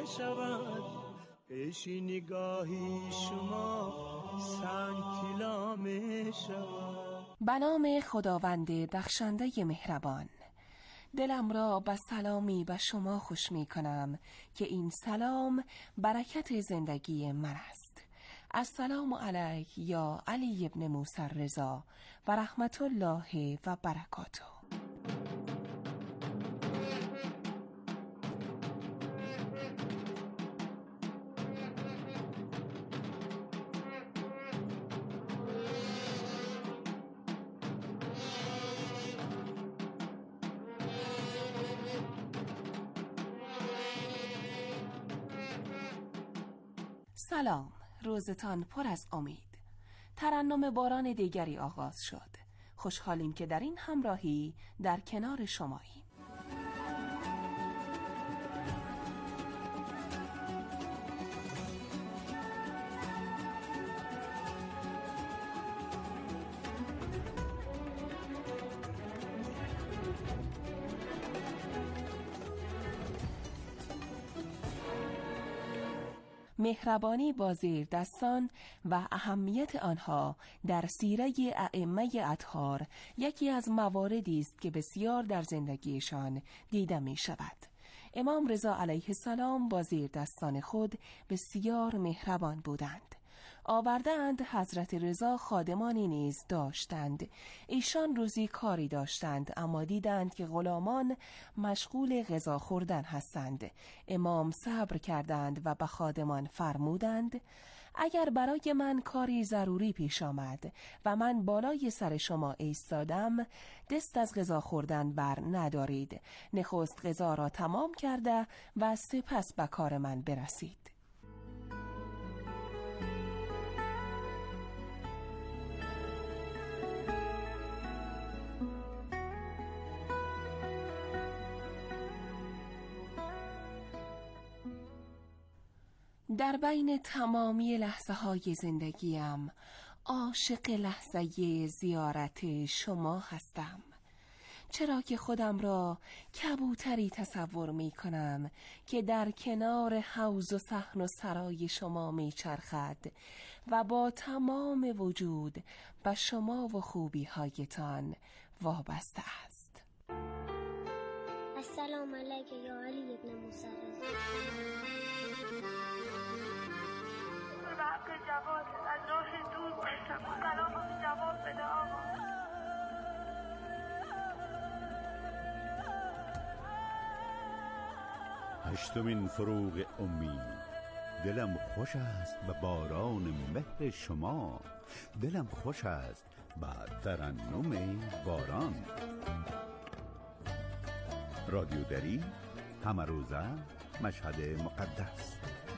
شود، پیش نگاهی شما سنگ طلا می شود. به نام خداوند بخشنده مهربان. دلم را به سلامی به شما خوش می کنم که این سلام برکت زندگی من است. السلام علیک یا علی ابن موسی رضا و رحمت الله و برکاته. سلام، روزتان پر از امید. ترنم باران دیگری آغاز شد. خوشحالیم که در این همراهی در کنار شماییم. مهربانی با زیردستان و اهمیت آنها در سیره ائمه اطهار یکی از مواردی است که بسیار در زندگیشان دیده می شود. امام رضا علیه السلام با زیردستان خود بسیار مهربان بودند. آوردند حضرت رضا خادمانی نیز داشتند. ایشان روزی کاری داشتند اما دیدند که غلامان مشغول غذا خوردن هستند. امام صبر کردند و به خادمان فرمودند اگر برای من کاری ضروری پیش آمد و من بالای سر شما ایستادم، دست از غذا خوردن بر ندارید. نخست غذا را تمام کرده و سپس به کار من برسید. در بین تمامی لحظه های زندگیم عاشق لحظه زیارت شما هستم، چرا که خودم را کبوتری تصور می کنم که در کنار حوض و صحن و سرای شما می چرخد و با تمام وجود به شما و خوبی هایتان وابسته است. السلام علیک یا علی ابن موسی رضا. به حق جواد از راه دور باشم، سلامت جواد بده آقا. هشتمین فروغ امید. دلم خوش است به باران مهر شما، دلم خوش است به ترنم باران. رادیو دری، همه روزه، مشهد مقدس.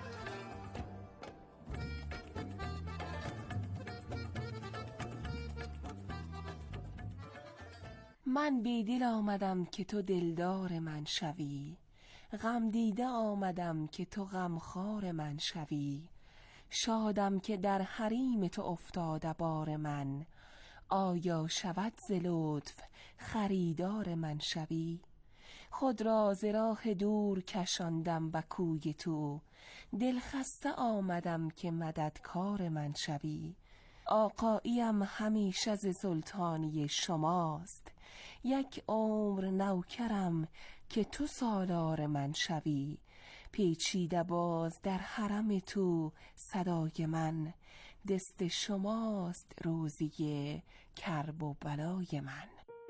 من بی دل آمدم که تو دلدار من شوی، غم دیده آمدم که تو غمخوار من شوی. شادم که در حریم تو افتاده بار من، آیا شود ز لطف خریدار من شوی. خود را ز راه دور کشاندم به کوی تو، دلخسته آمدم که مددکار من شوی. آقاییم همیشه ز سلطانی شماست، یک عمر نوکرم که تو سالار من شوی. پیچیده باز در حرم تو صدای من، دست شماست روزی کرب و بلای من.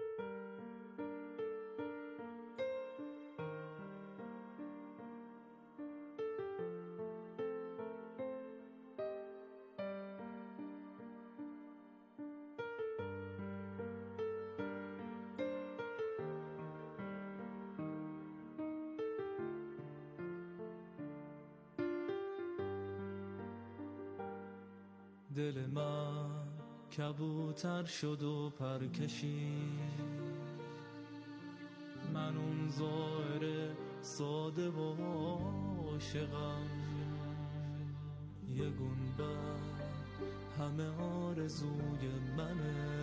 دل من کبوتر شد و پر کشید، من اون زائر ساده و عاشقم. یه گنبد همه آرزوی منه،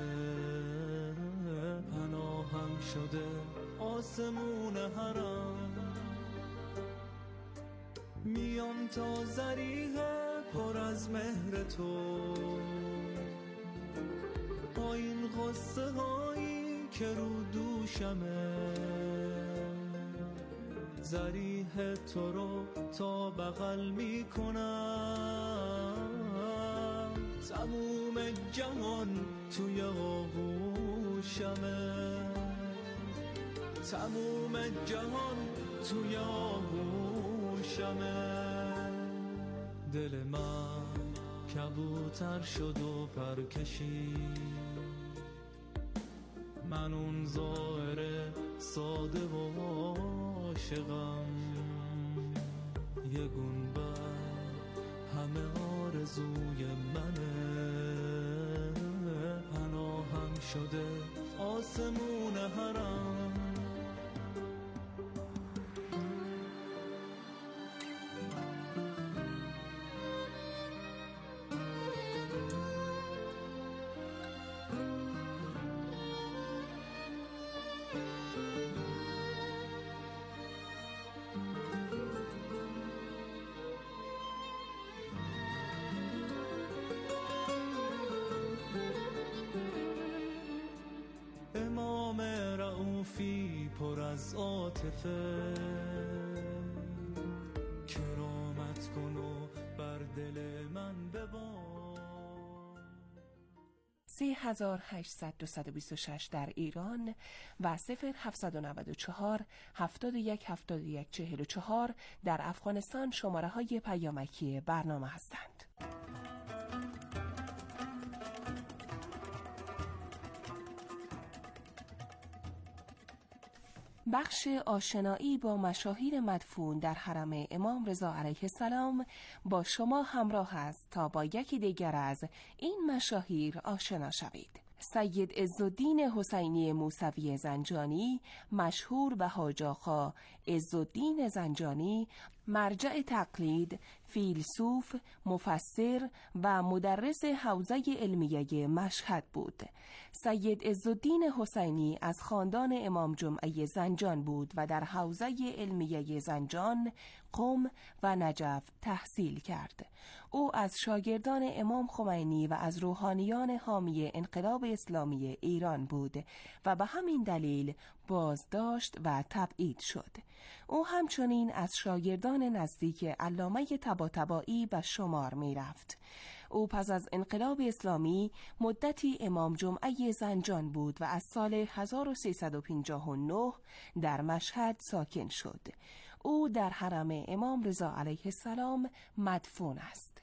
پناهم شده آسمون حرم. میام تا ذریح پر از مهر تو، با این غصه هایی که رو دوشمه، ذریح تو رو تا بغل میکنم، تموم جهان توی آغوشمه، تموم جهان توی آغوشمه. دل من کبوتر شد و پر کشید، من اون ظاهر ساده و عاشقم، یه گنبد همه آرزوی منه، پناهم شده آسمون حرم. امام رئوفی پر از عاطفه، کرامت کن و بر دل من ببار. 3826 در ایران و 0794 71 71 44 در افغانستان شماره های پیامکی برنامه هستند. بخش آشنایی با مشاهیر مدفون در حرم امام رضا علیه السلام با شما همراه است تا با یکی دیگر از این مشاهیر آشنا شوید. سید عزالدین حسینی موسوی زنجانی، مشهور به حاج آقا عزالدین زنجانی، مرجع تقلید، فیلسوف، مفسر و مدرس حوزه علمیه مشهد بود. سید عزالدین حسینی از خاندان امام جمعه زنجان بود و در حوزه علمیه زنجان، قم و نجف تحصیل کرد. او از شاگردان امام خمینی و از روحانیان حامی انقلاب اسلامی ایران بود و به همین دلیل بازداشت و تبعید شد. او همچنین از شاگردان نزدیک علامه طباطبایی به شمار می رفت. او پس از انقلاب اسلامی مدتی امام جمعه زنجان بود و از سال 1359 در مشهد ساکن شد. او در حرم امام رضا علیه السلام مدفون است.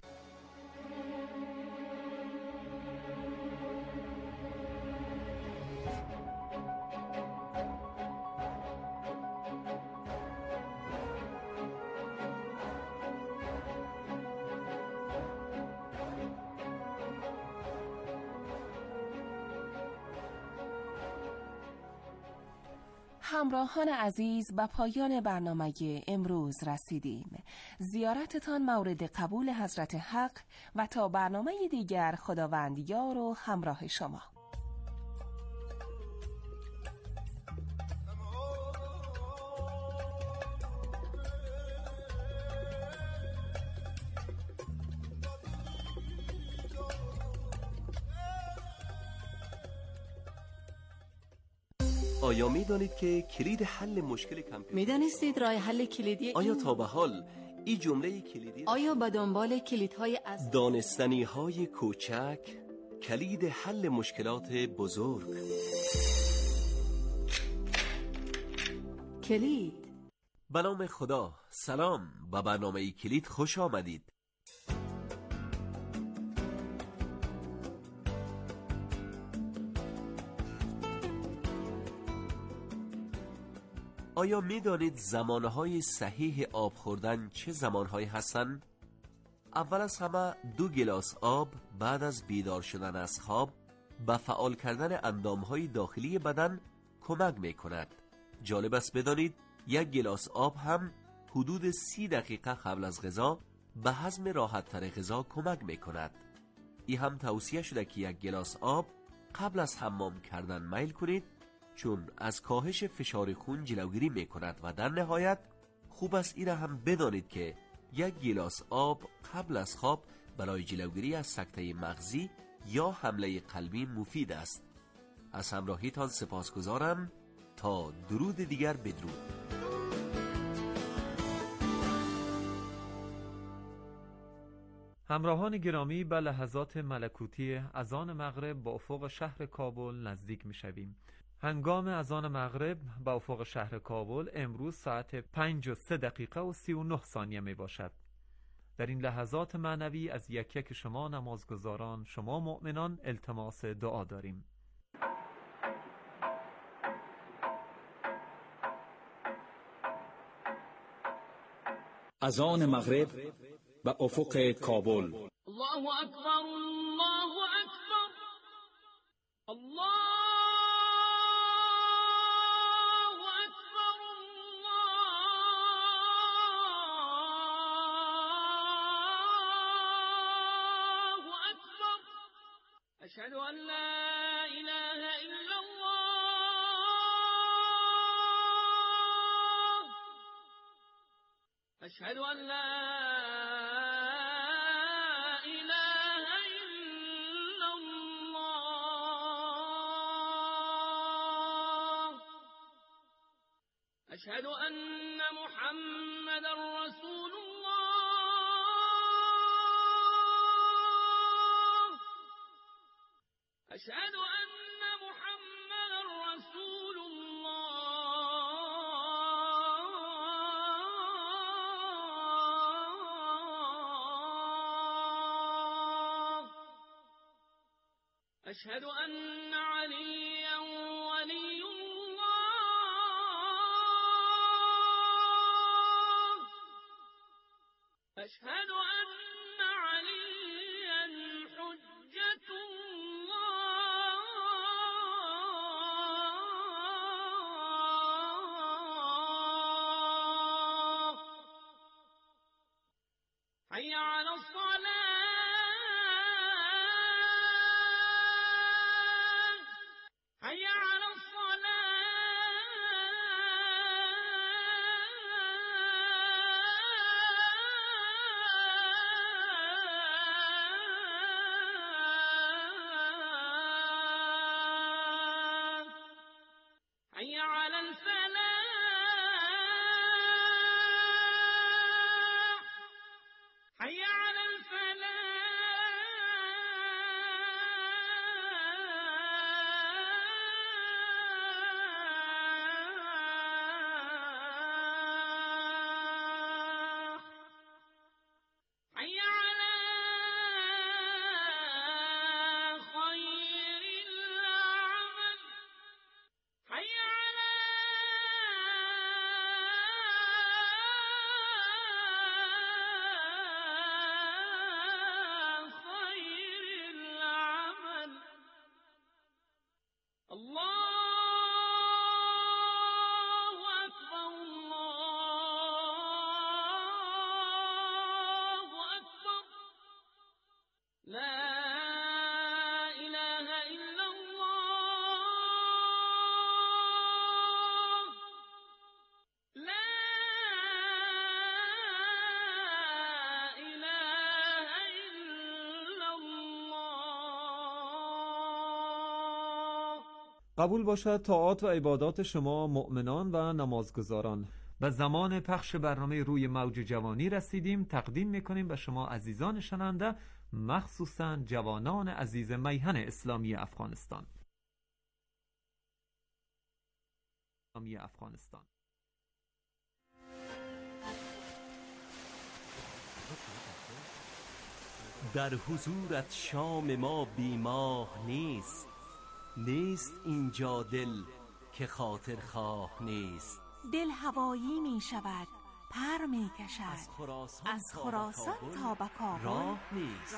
همراهان عزیز، به پایان برنامه امروز رسیدیم. زیارتتان مورد قبول حضرت حق و تا برنامه دیگر خداوند یار و همراه شما. آیا می دانید که کلید حل مشکل کامپیوتر؟ می دانستید راه حل کلیدی آیا تا به حال این جمله کلیدی آیا به دنبال کلیدهای از دانستنی های کوچک، کلید حل مشکلات بزرگ؟ کلید. به نام خدا، سلام، به برنامه کلید خوش آمدید. آیا می دانید زمانهای صحیح آب خوردن چه زمانهایی هستند؟ اول از همه 2 گیلاس آب بعد از بیدار شدن از خواب به فعال کردن اندامهای داخلی بدن کمک می کند. جالب است بدانید 1 گیلاس آب هم حدود 30 دقیقه قبل از غذا به هضم راحت تر غذا کمک می کند. این هم توصیه شده که 1 گیلاس آب قبل از حمام کردن میل کنید، چون از کاهش فشار خون جلوگیری می کند و در نهایت خوب است این هم بدانید که یک گیلاس آب قبل از خواب برای جلوگیری از سکته مغزی یا حمله قلبی مفید است. از همراهیتان سپاسگزارم. تا درود دیگر، بدرود. همراهان گرامی، به لحظات ملکوتی اذان مغرب با افق شهر کابل نزدیک می شویم. هنگام اذان مغرب به افق شهر کابل امروز ساعت 5:03:39 می باشد. در این لحظات معنوی از یک یک شما نمازگزاران، شما مؤمنان، التماس دعا داریم. اذان مغرب به افق کابل. الله اکبر، الله اکبر، الله اکبر، الله اکبر. اشهد ان لا اله الا الله، اشهد ان لا أشهد أن محمد رسول الله، أشهد أن محمد رسول الله، أشهد أن عليا ولي أشهد أن عليا حجة الله. حي على الصلاة، حي على الصلاة. حي على الفلاح، حي على الفلاح، حي على خير العمل، حي على خير العمل. الله أكبر، الله أكبر، لا إله إلا الله، لا إله إلا الله. قبول باشد طاعات و عبادات شما مؤمنان و نمازگزاران. به زمان پخش برنامه روی موج جوانی رسیدیم. تقدیم میکنیم به شما عزیزان شنونده، مخصوصا جوانان عزیز میهن اسلامی افغانستان. در حضورت شام ما بیماه نیست، نیست اینجا دل که خاطر خواه نیست. دل هوایی می شود، پر می کشد، از خراسان تا به کابل راه نیست.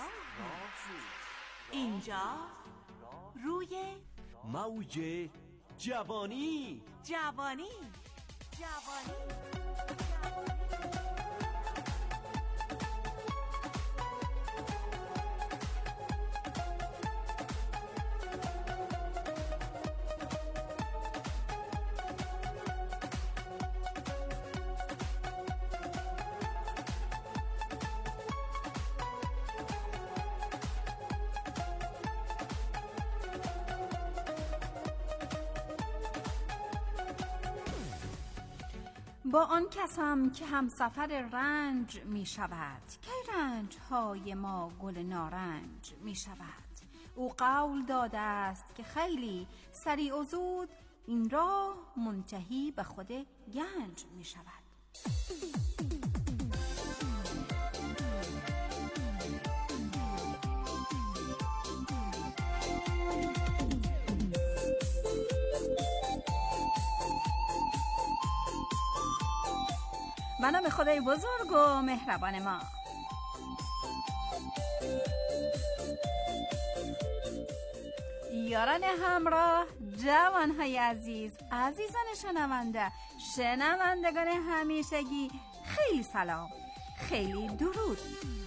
اینجا روی موج جوانی. جوانی. با آن کسم که همسفر رنج می شود، کی رنج های ما گل نارنج می شود. او قول داده است که خیلی سریع و زود این راه منتهی به خود گنج می شود. به نام خدای بزرگ و مهربان ما. یاران همراه، جوانهای عزیز، عزیزان شنوندگان همیشگی، خیلی سلام، خیلی درود.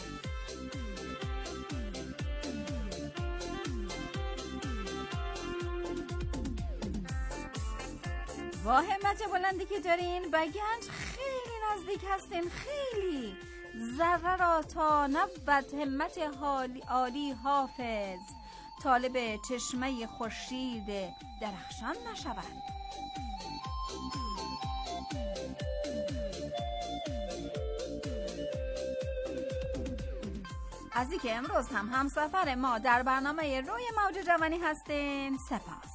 با همت بلندی که دارین به گنج خیلی نزدیک هستین، خیلی. ذره را تا نبود همت عالی حافظ، طالب چشمه خورشید درخشان نشود. از اینکه امروز هم همسفر ما در برنامه روی موج جوانی هستین سپاس.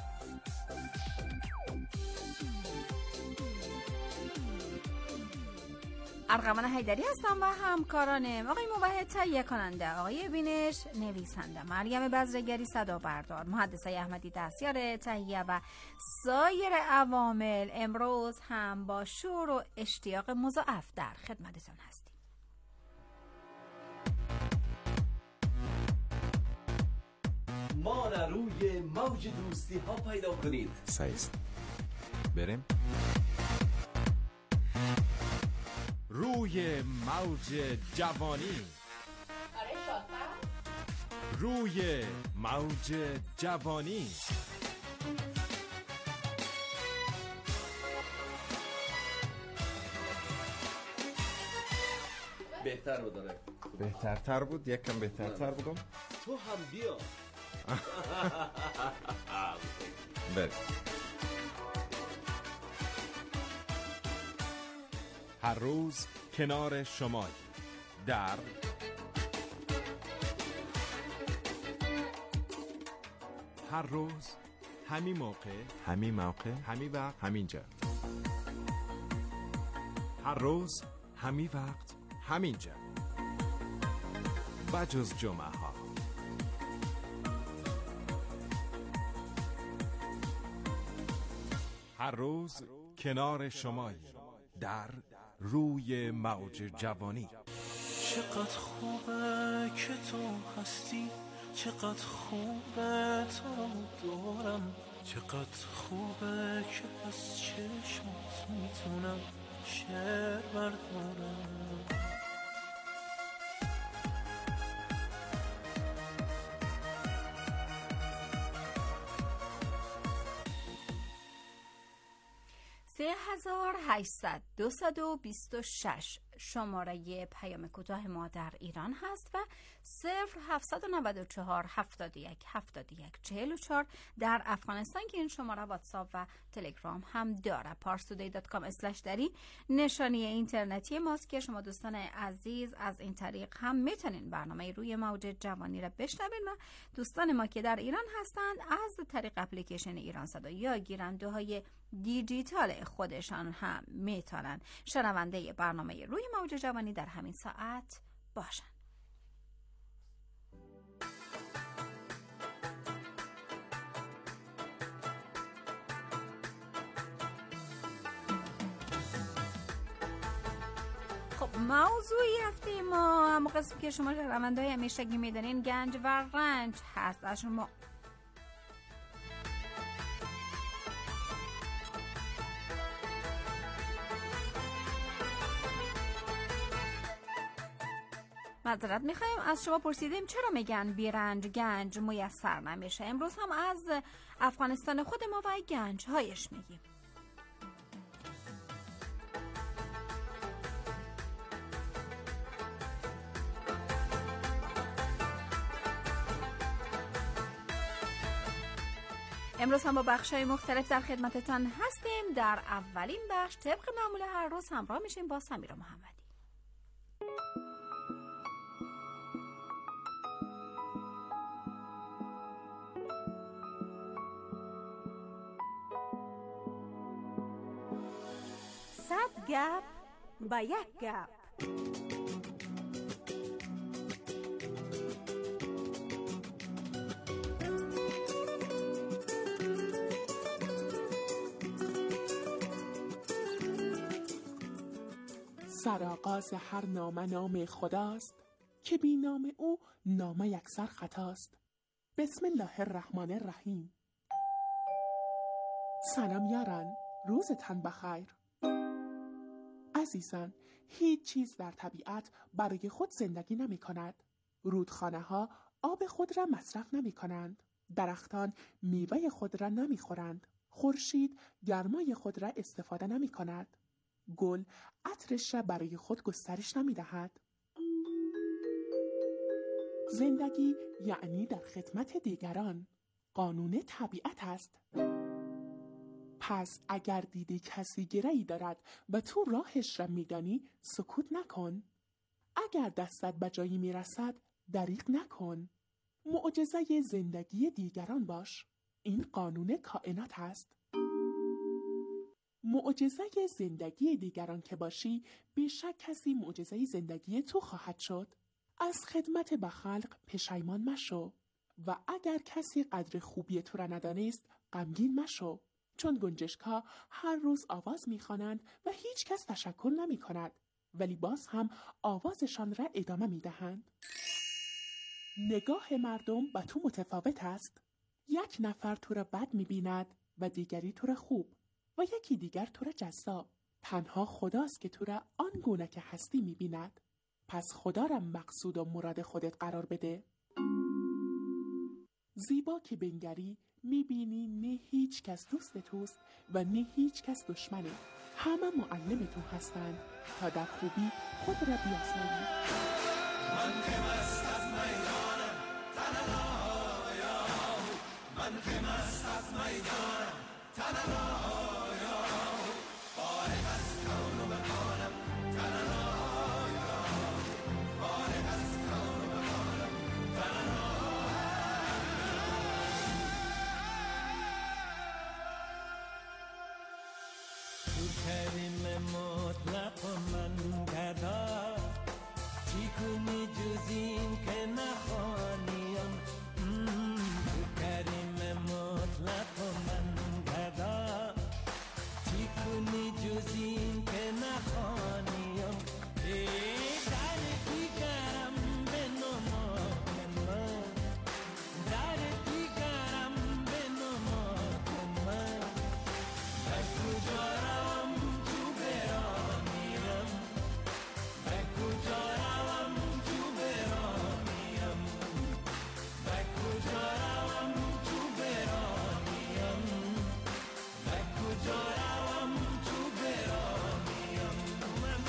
ارغوان حیدری هستم و همکارانم آقای موحد تهیه کننده، آقای بینش نویسنده، مریم بزرگری صدا بردار، محدثه احمدی دستیار تهیه و سایر عوامل امروز هم با شور و اشتیاق مضاعف در خدمتتون هستیم. ما را روی موج دوستی ها پیدا کنید. سایست بریم روی موج جوانی. روی موج جوانی. بهتر بود داره. بهترتر بود، یک کم بهترتر بودم. تو هم بیا. بریم. هر روز کنار شما در هر روز همین موقع همین وقت همین جا. هر روز همین وقت همین جا، بجز جمعه ها. هر روز کنار شمایی در روی موج جوانی. چقدر خوبه که تو هستی، چقدر خوبه تو دارم، چقدر خوبه که از چشمات میتونم شعر بردارم. $3800-226 شماره پیام کوتاه ما در ایران هست و 0-794-71-71-44 در افغانستان که این شماره واتساپ و تلگرام هم داره. parstoday.com/dari نشانی اینترنتی ماست که شما دوستان عزیز از این طریق هم میتونین برنامه روی موج جوانی را بشنوین و دوستان ما که در ایران هستند از طریق اپلیکیشن ایران صدا یا گیرنده های دیجیتال خودشان هم میتونن شنونده برنامه روی موج جوانی در همین ساعت باشن. خب موضوعی هفته ما هم قسم که شما شنونده‌های همیشگی میدونین گنج و رنج هست. از شما معذرت میخوایم، از شما پرسیدیم چرا میگن بیرنج گنج میسر نمیشه. امروز هم از افغانستان خود ما و گنج هایش میگیم. امروز هم با بخش‌های مختلف در خدمتتان هستیم. در اولین بخش طبق معمول هر روز همراه میشیم با سمیرا محمدی. صد گپ با یک گپ. سرآغاز هر نامه نام خداست که بی نام او نامه یکسر خطاست. بسم الله الرحمن الرحیم. سلام یاران، روزتان بخیر. عزیزان، هیچ چیز در طبیعت برای خود زندگی نمی کند. رودخانه ها آب خود را مصرف نمی کنند. درختان میوه خود را نمی خورند. خورشید گرمای خود را استفاده نمی کند. گل عطرش را برای خود گسترش نمی دهد. زندگی یعنی در خدمت دیگران. قانون طبیعت است. پس اگر دیدی کسی گره‌ای دارد و تو راهش را میدانی، سکوت نکن. اگر دستت به جایی میرسد، دریغ نکن. معجزه زندگی دیگران باش. این قانون کائنات است. معجزه زندگی دیگران که باشی، بیشک کسی معجزه زندگی تو خواهد شد. از خدمت به خلق پشیمان مشو و اگر کسی قدر خوبی تو را ندانست، غمگین مشو، چون گنجشک‌ها هر روز آواز می‌خوانند و هیچ کس تشکر نمی‌کند، ولی باز هم آوازشان را ادامه می‌دهند. نگاه مردم به تو متفاوت است. یک نفر تو را بد می‌بیند و دیگری تو را خوب و یکی دیگر تو را جذاب. تنها خداست که تو را آن گونه که هستی می‌بیند. پس خدا را مقصود و مراد خودت قرار بده. زیبا که بنگری میبینی نه هیچ کس دوست توست و نه هیچ کس دشمنه. همه معلم تو هستند تا در خوبی خود را بیاسایی. من که مست از میدانم تنهایا، من که مست از میدانم تنهایا، فارغ از کون و مکانم تنهایا، فارغ از کون و مکانم تنهایا. تو کریم مطلق و من گدا، چی کنی جز این که نخوانیم. تو کریم مطلق و من گدا، چی کنی جز این که نخوانیم. در دیگرم بنما من، در دیگرم بنما من، به کجا روم تو برانیم، به کجا روم تو برانیم، به کجا روم تو برانیم، به کجا روم تو برانیم. من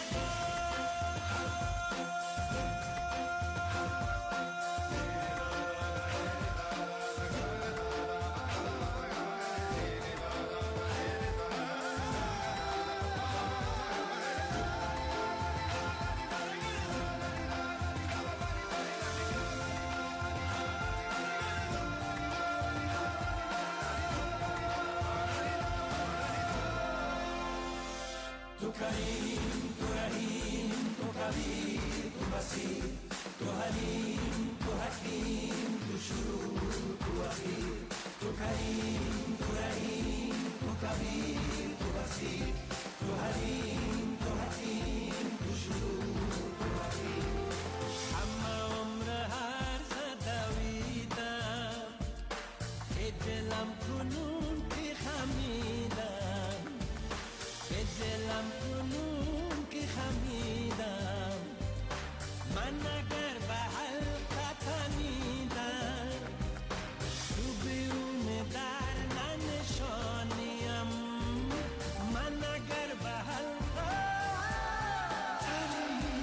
تو کریم، تو رحیم، تو قدیر، تو بصیر، تو حلیم، تو حکیم، تو شروع، تو اخیر. تو کریم، تو رحیم، تو قدیر، تو بصیر، تو حلیم، تو حکیم، تو شروع، تو اخیر. همه عمر هر دویدم، خجلم کنون که خمیدم، خجلم کنون که خمیدم. من اگر به حلقه تنیدم، تو بیرون در ننشانیم. من اگر به حلقه تنیدم،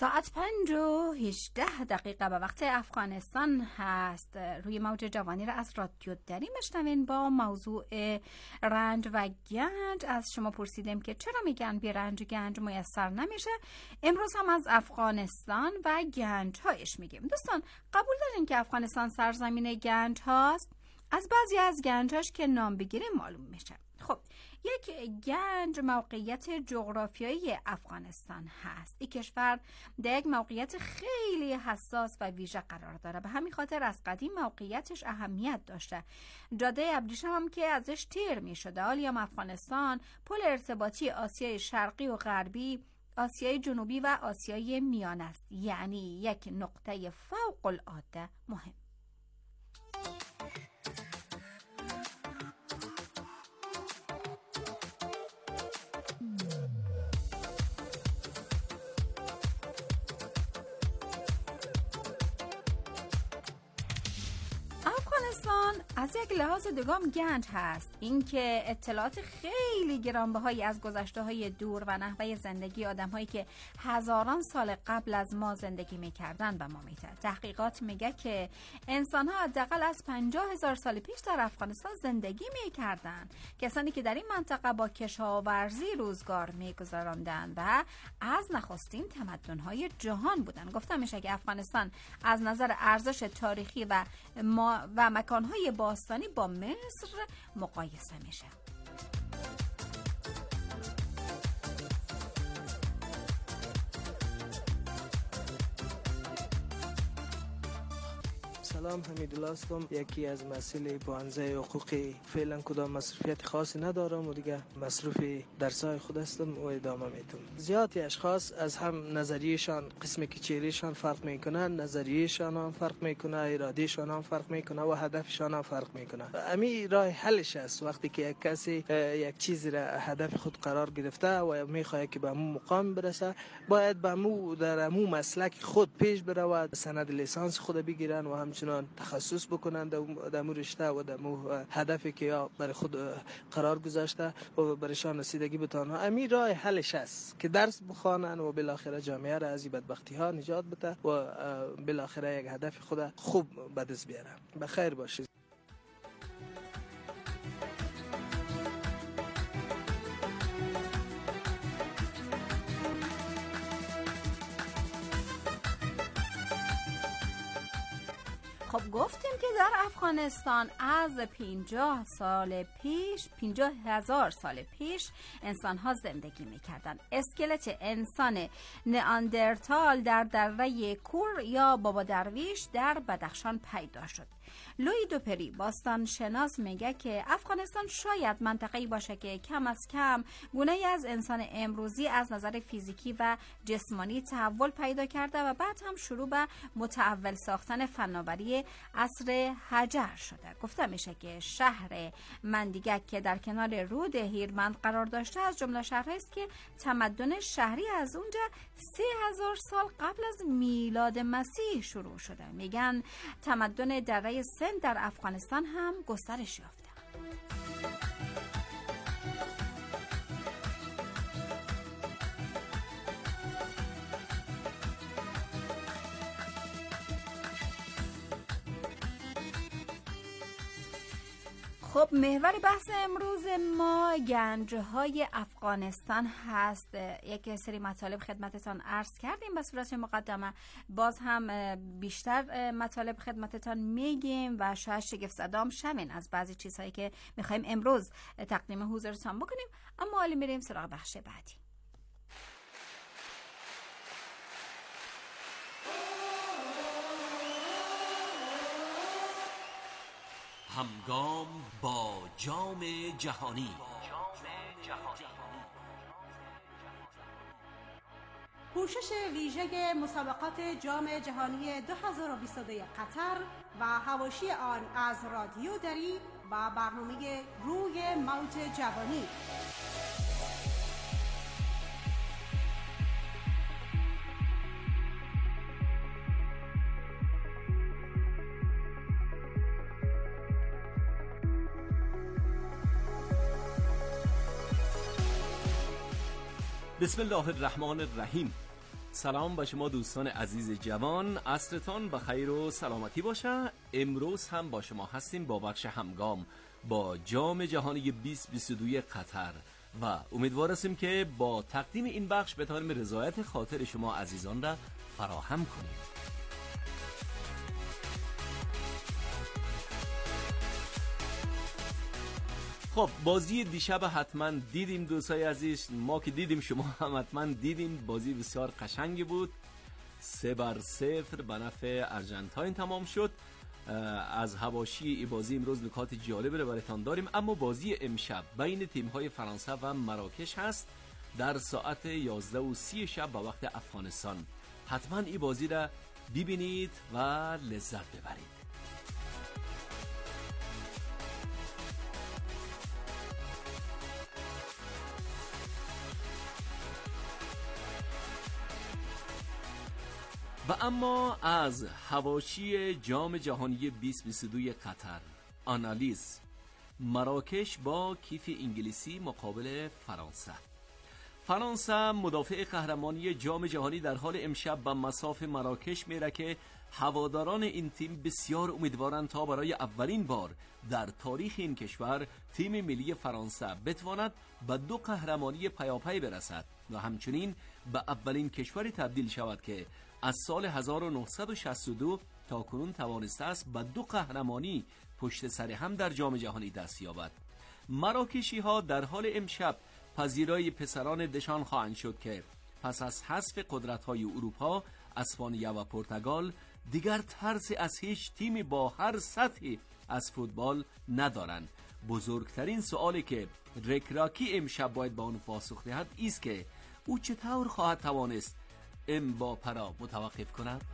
ساعت 5:18 به وقت افغانستان هست. روی موج جوانی را از رادیو دری میشنوین. با موضوع رنج و گنج از شما پرسیدیم که چرا میگن بی رنج و گنج میسر نمیشه. امروز هم از افغانستان و گنج هایش میگیم. دوستان قبول دارین که افغانستان سرزمین گنج هاست؟ از بعضی از گنجاش که نام بگیریم معلوم میشه. خب یک گنج موقعیت جغرافیایی افغانستان هست. این کشور در یک موقعیت خیلی حساس و ویژه قرار داره. به همین خاطر از قدیم موقعیتش اهمیت داشته. جاده ابریشم هم که ازش تیر می شده. حالی هم افغانستان پل ارتباطی آسیای شرقی و غربی، آسیای جنوبی و آسیای میان است. یعنی یک نقطه فوق العاده مهم. از یک لحاظ دوم گنج هست. اینکه اطلاعات خیلی گرانبهایی از گذشته‌های دور و نحوه زندگی آدم‌هایی که هزاران سال قبل از ما زندگی می‌کردن به ما میده. تحقیقات میگه که انسان‌ها حداقل از 50,000 سال پیش در افغانستان زندگی می‌کردن. کسانی که در این منطقه با کشاورزی روزگار می‌گذراندند و از نخستین تمدن‌های جهان بودند. گفته میشه که افغانستان از نظر ارزش تاریخی و مکان‌های باستانی با مصر مقایسه میشه. سلام، حمیدالله هستم. یکی از مسئله پانزه حقوقی فعلا کدام مصروفیت خاصی ندارم و دیگه مصروف درسای خود هستم و ادامه میدم. زیادی اشخاص از هم نظریهشان، قسم کچیریشان فرق میکنن، نظریهشان هم فرق میکنه، ارادهشان هم فرق میکنه و هدفشان هم فرق میکنه. امی راه حلش است. وقتی که یک کسی یک چیزی را هدف خود قرار گرفته و میخواد که به مو مقام برسه، باید به مو در مو مسلک خود پیش برود، سند لیسانس خود بگیرن و همچنان تخصص بکنن در مو رشته و در مو هدفی که یا برای خود قرار گذاشته و برایشان رسیدگی بتانه. امی راه حلش است که درس بخوانن و بالاخره جامعه را از این بدبختی ها نجات بده و بالاخره یک هدف خود خوب به دست بیاره. بخیر باشید. خب گفتیم که در افغانستان از 50,000 سال پیش انسان ها زندگی میکردن. اسکلت انسان نئاندرتال در دره کور یا بابا درویش در بدخشان پیدا شد. لوی دوپری باستان شناس میگه که افغانستان شاید منطقه‌ای باشه که کم از کم گونه‌ای از انسان امروزی از نظر فیزیکی و جسمانی تحول پیدا کرده و بعد هم شروع به متحول ساختن فناوری عصر حجر شده. گفته میشه که شهر مندیگک که در کنار رود هیرمند قرار داشته از جمله شهرهایی است که تمدن شهری از اونجا 3000 سال قبل از میلاد مسیح شروع شده. میگن تمدن دره سند در افغانستان هم گسترش یافته. خب محور بحث امروز ما گنج‌های افغانستان هست. یک سری مطالب خدمتتان عرض کردیم به صورت مقدمه. باز هم بیشتر مطالب خدمتتان میگیم و شاید شگفت زدام شوین از بعضی چیزهایی که میخوایم امروز تقدیم حضورتان بکنیم. اما حالا میریم سراغ بخش بعدی. همگام با جام جهانی. پوشش ویژه مسابقات جام جهانی 2022 قطر و حواشی آن از رادیو دری و برنامه روی موج جوانی. بسم الله الرحمن الرحیم. سلام به شما دوستان عزیز جوان، عصرتان بخیر و سلامتی باشه. امروز هم با شما هستیم با بخش همگام با جام جهانی 2022 قطر و امیدوار هستیم که با تقدیم این بخش بتوانیم رضایت خاطر شما عزیزان را فراهم کنیم. خب بازی دیشب حتما دیدیم دوستای عزیز، ما که دیدیم شما هم حتما دیدیم. بازی بسیار قشنگی بود، 3-0 به نفع ارژانتین تمام شد. از حواشی این بازی امروز نکات جالب رو براتون داریم، اما بازی امشب بین تیم‌های فرانسه و مراکش هست در ساعت 11:30 شب به وقت افغانستان. حتما این بازی را ببینید و لذت ببرید. و اما از حواشی جام جهانی 2022 قطر، آنالیز مراکش با کیف انگلیسی مقابل فرانسه. فرانسه مدافع قهرمانی جام جهانی در حال امشب به مصاف مراکش میره که هواداران این تیم بسیار امیدوارند تا برای اولین بار در تاریخ این کشور تیم ملی فرانسه بتواند به 2 قهرمانی پیاپی برسد و همچنین به اولین کشوری تبدیل شود که از سال 1962 تا کنون توانسته است به 2 قهرمانی پشت سر هم در جام جهانی دست یابد. مراکشی ها در حال امشب پذیرای پسران دشان خواهند شد که پس از حذف قدرت های اروپا، اسپانیا و پرتغال دیگر ترسی از هیچ تیمی با هر سطحی از فوتبال ندارند. بزرگترین سوالی که رکراکی امشب باید به آن پاسخ دهد است که او چطور خواهد توانست امباپه را متوقف کند؟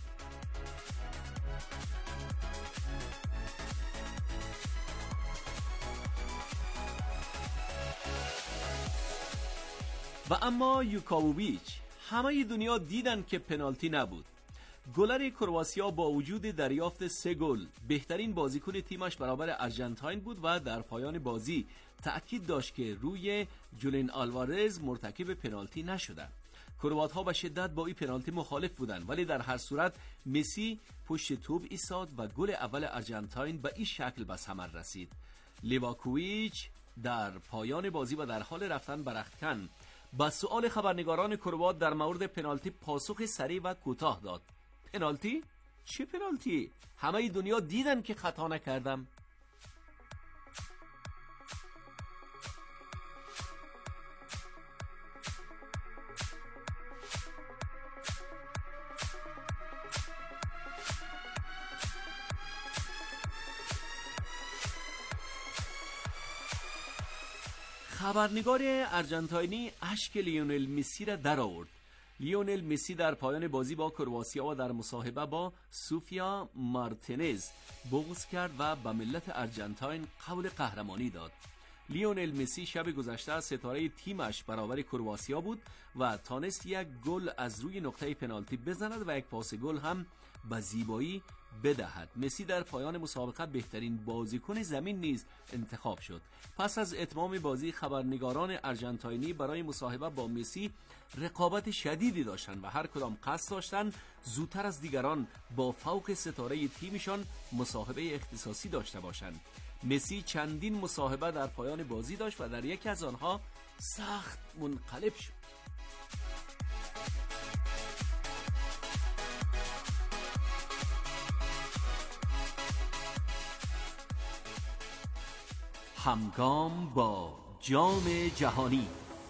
و اما یوکاوویچ، همه دنیا دیدن که پنالتی نبود. گلر کرواسیا با وجود دریافت 3 گل بهترین بازیکن تیمش برابر ارژانتین بود و در پایان بازی تأکید داشت که روی جولین آلوارز مرتکب پنالتی نشده. کروات ها به شدت با این پنالتی مخالف بودند، ولی در هر صورت مسی پشت توپ ایستاد و گل اول ارژانتین به این شکل به ثمر رسید. لیواکوویچ در پایان بازی و در حال رفتن به رختکن با سؤال خبرنگاران کروات در مورد پنالتی پاسخ سریع و کوتاه داد. پنالتی؟ چه پنالتی؟ همه دنیا دیدن که خطا نکردم. خبرنگار ارژانتینی اشک لیونل مسی را در آورد. لیونل مسی در پایان بازی با کرواسیا و در مصاحبه با سوفیا مارتینز بغض کرد و به ملت ارژانتین قول قهرمانی داد. لیونل مسی شب گذشته ستاره تیمش برابر کرواسیا بود و تانست 1 گل از روی نقطه پنالتی بزند و 1 پاس گل هم به زیبایی بدهد. مسی در پایان مسابقه بهترین بازیکن زمین نیز انتخاب شد. پس از اتمام بازی خبرنگاران ارژانتینی برای مصاحبه با مسی رقابت شدیدی داشتند و هر کدام قصد داشتند زودتر از دیگران با فوق ستاره تیمشان مصاحبه اختصاصی داشته باشند. مسی چندین مصاحبه در پایان بازی داشت و در یکی از آنها سخت منقلب شد. همگام با جام جهانی.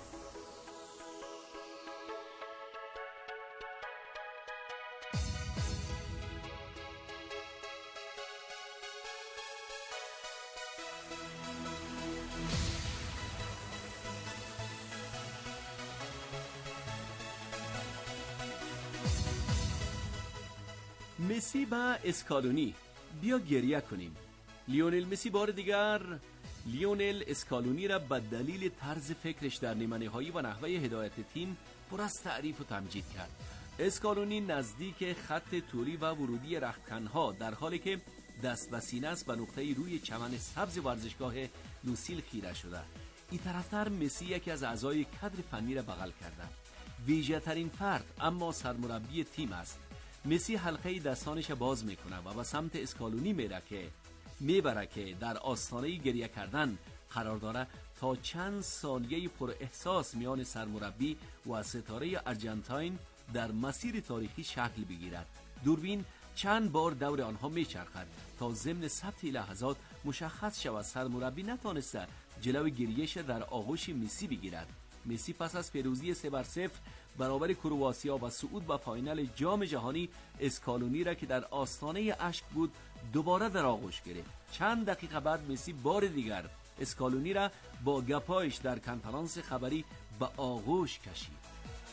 مسی با اسکالونی، بیا گریه کنیم. لیونل مسی بار دیگر لیونل اسکالونی را به دلیل طرز فکرش در نیمه‌نهایی و نحوه هدایت تیم پر از تعریف و تمجید کرد. اسکالونی نزدیک خط طولی و ورودی رختکن‌ها در حالی که دست به سینه است به نقطه روی چمن سبز ورزشگاه لوسیل خیره شده. این طرفتر مسی یکی از اعضای کادر فنی را بغل کرده. ویژه ترین فرد اما سرمربی تیم است. مسی حلقه دستانش باز میکنه و به سمت اسکالونی میبره که در آستانه گریه کردن قرار داره تا چند ثانیه پر احساس میان سرمربی و ستاره ارژانتین در مسیر تاریخی شکل بگیرد. دوربین چند بار دور آنها میچرخد تا ضمن ثبت لحظات مشخص شود سرمربی نتانسته جلوی گریش در آغوش مسی بگیرد. مسی پس از پیروزی 3-0 برابر کرواتیا و صعود به فاینال جام جهانی اسکالونی را که در آستانه اشک بود دوباره در آغوش گرفت. چند دقیقه بعد مسی بار دیگر اسکالونی را با گپایش در کنفرانس خبری به آغوش کشید.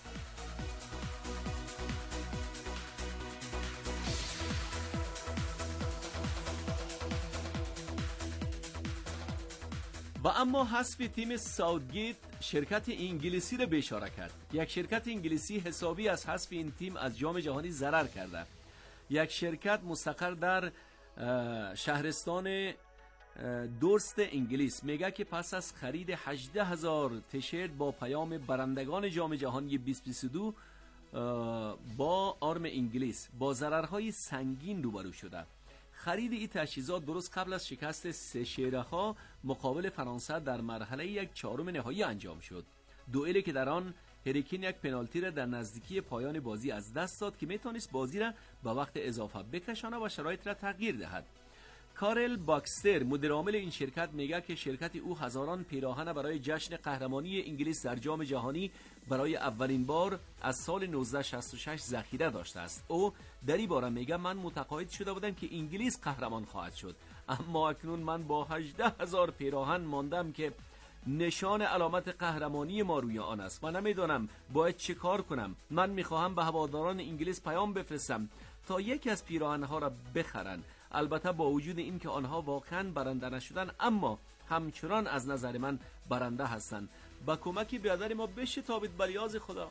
و اما حذف تیم ساوتگیت شرکت انگلیسی را بشاره کرد. یک شرکت انگلیسی حسابی از حذف این تیم از جام جهانی ضرر کرده. یک شرکت مستقر در شهرستان دورست انگلیس میگه که پس از خرید 18,000 تیشرت با پیام برندگان جام جهانی 2022 با آرم انگلیس با ضررهای سنگین روبرو شده. خرید این تجهیزات درست قبل از شکست سشیرها مقابل فرانسه در مرحله 1/4 نهایی انجام شد. دوئلی که در آن هریکین یک پنالتی را در نزدیکی پایان بازی از دست داد که میتونست بازی را به وقت اضافه بکشانه و شرایط را تغییر دهد. کارل باکستر مدیر عامل این شرکت میگه که شرکت او هزاران پیراهن برای جشن قهرمانی انگلیس در جام جهانی برای اولین بار از سال 1966 ذخیره داشته است. او در این باره میگه من متقاعد شده بودم که انگلیس قهرمان خواهد شد، اما اکنون من با 18,000 پیراهن ماندم که نشان علامت قهرمانی ما روی آن است و نمیدونم باید چه کار کنم. من میخواهم به هواداران انگلیس پیام بفرستم تا یکی از پیراهنها را بخرن، البته با وجود این که آنها واقعا برنده نشدن اما همچنان از نظر من برنده هستند. با کمک برادر ما بشه تابید بلیاز خدا.